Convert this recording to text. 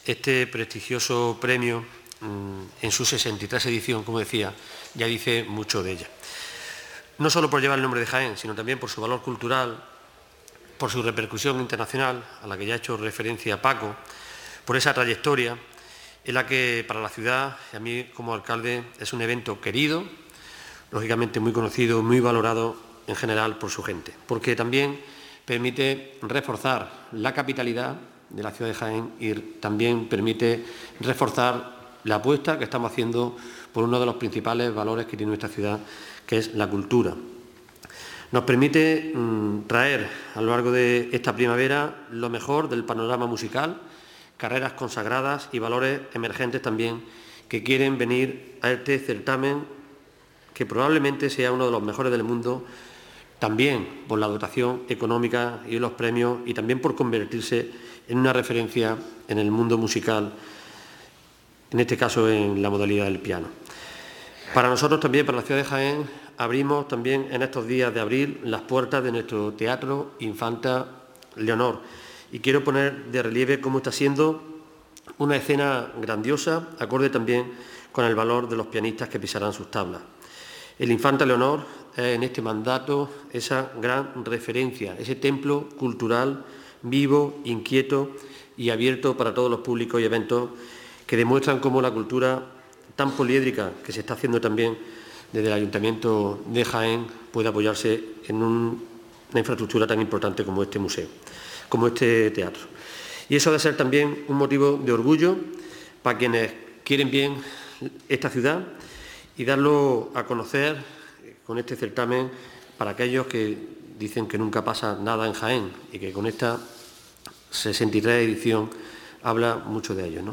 Este prestigioso premio, en su 63 edición, como decía, ya dice mucho de ella. No solo por llevar el nombre de Jaén, sino también por su valor cultural, por su repercusión internacional, a la que ya ha hecho referencia Paco, por esa trayectoria en la que para la ciudad, y a mí como alcalde, es un evento querido, lógicamente muy conocido, muy valorado en general por su gente, porque también permite reforzar la capitalidad de la ciudad de Jaén y también permite reforzar la apuesta que estamos haciendo por uno de los principales valores que tiene nuestra ciudad, que es la cultura. Nos permite traer a lo largo de esta primavera lo mejor del panorama musical, carreras consagradas y valores emergentes también que quieren venir a este certamen que probablemente sea uno de los mejores del mundo, también por la dotación económica y los premios y también por convertirse en una referencia en el mundo musical, en este caso en la modalidad del piano. Para nosotros también, para la ciudad de Jaén, abrimos también en estos días de abril las puertas de nuestro Teatro Infanta Leonor y quiero poner de relieve cómo está siendo una escena grandiosa, acorde también con el valor de los pianistas que pisarán sus tablas. El Infanta Leonor es en este mandato esa gran referencia, ese templo cultural vivo, inquieto y abierto para todos los públicos y eventos que demuestran cómo la cultura tan poliédrica que se está haciendo también desde el Ayuntamiento de Jaén puede apoyarse en una infraestructura tan importante como este museo, como este teatro. Y eso ha de ser también un motivo de orgullo para quienes quieren bien esta ciudad y darlo a conocer con este certamen para aquellos que dicen que nunca pasa nada en Jaén y que con esta 63 edición habla mucho de ello, ¿no?